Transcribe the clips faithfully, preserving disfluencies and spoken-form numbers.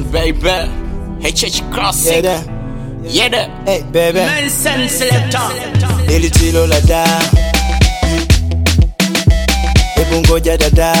baby. H H Classic. Yeah, yeah, da. Hey, baby. Nelson Selector. Ili tilo la da. Ebu ngoja dada.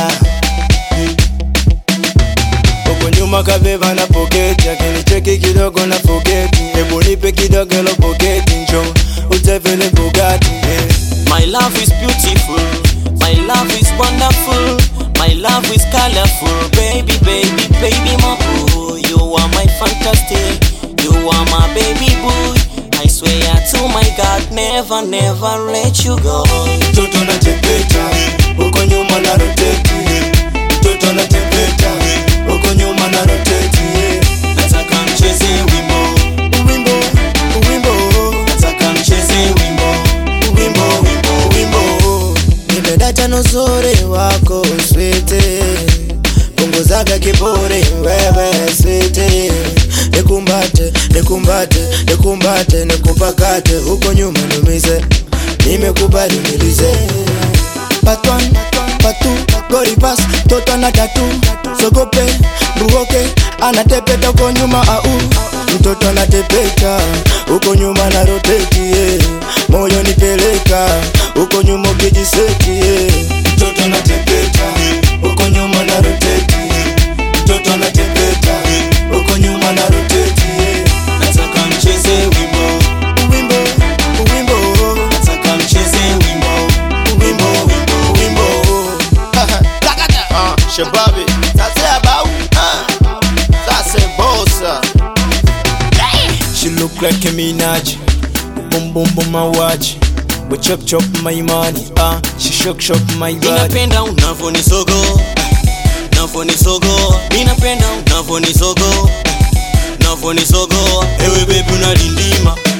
Uko nyuma kabeba na pocket. Yakini cheki kidogo na forget. Ebu nipe kidogo lo pocket. Njo utevele Bugatti. My love is beautiful. My love is wonderful. My love is colorful. Baby, baby, baby, my boo. You are my fantastic. You are my baby boy. I swear to my God, never, never let you go. Toto na tepeta, uko nyuma na rotate. Toto na tepeta, uko nyuma na rotate. Nataka mcheze wimbo, wimbo, wimbo. nataka mcheze wimbo, Wimbo, wimbo, wimbo. Nipenda nuzuri wako swete. Punguzaga kiburi wewe swete. Nikumbate, nikumbate, nikumbate, nikupakate. Uko nyuma numize, nimekubali nilize. Patwan, patu, gori pass, toto na tatu. Sogope, buoke, anatepeta uko nyuma au. Mtoto anatepeta, uko nyuma na rotate, yeah. Moyo nipeleka, uko nyuma ukijiseti, yeah. Mtoto anatepeta, uko nyuma na rotate. Mtoto anatepeta, uko nyuma na rotate, yeah. nataka mcheze wimbo, Wimbo, wimbo. nataka mcheze wimbo, Wimbo, wimbo, wimbo. Takata, ah, shababi. Sasa abau, ah. Sasa bossa. She look like a Minaj. Boom boom boom my watch. We chop chop my money. Ah, she shock shock my body. ninapenda unavonisogo, unavonisogo. Ninapenda unavonisogo, unavonisogo. Ewe baby unalindima,